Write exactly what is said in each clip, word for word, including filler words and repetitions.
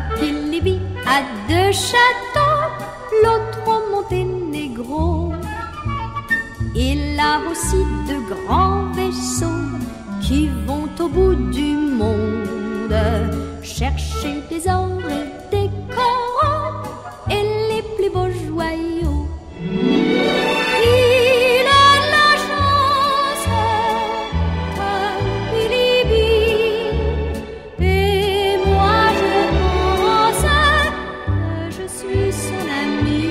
Pilibi a deux châteaux, l'autre au Monténégro. Il a aussi de grands vaisseaux qui vont au bout du monde chercher des or et des coraux et les plus beaux joyaux. Il a de la chance, Pilibi, et moi je pense que je suis son ami.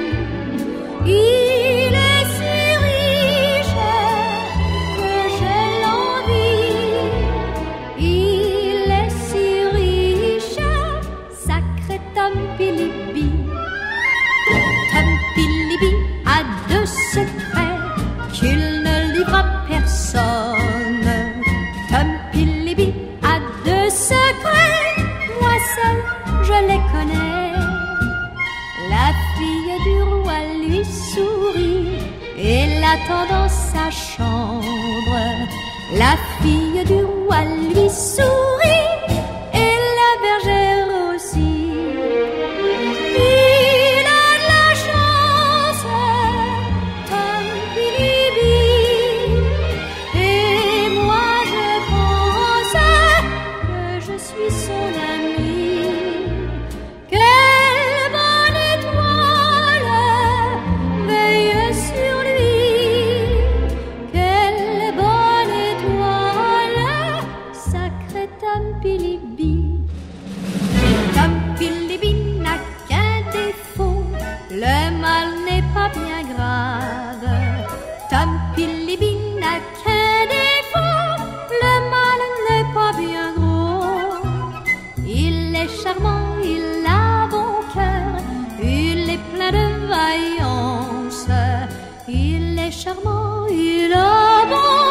Il est si riche que j'ai l'envie. Il est si riche, sacré Tom Pilibi. Tom Pilibi a deux secrets qu'il ne livre à personne. Tom Pilibi a deux secrets, moi seul je les connais. La fille du roi lui sourit et l'attend dans sa chambre. La fille du roi lui sourit et la bergère aussi. Il a de la chance, Tom Pilibi, et moi je pense que je suis son ami. Quelle bonne étoile veille sur lui, quelle bonne étoile, sacré Tom Pilibi. Tom Pilibi n'a qu'un défaut, le mal n'est pas bien grave. Tom Pilibi n'a qu'un défaut, le mal n'est pas bien gros. Il est charmant, il a bon cœur, il est plein de vaillance. Il est charmant, il a bon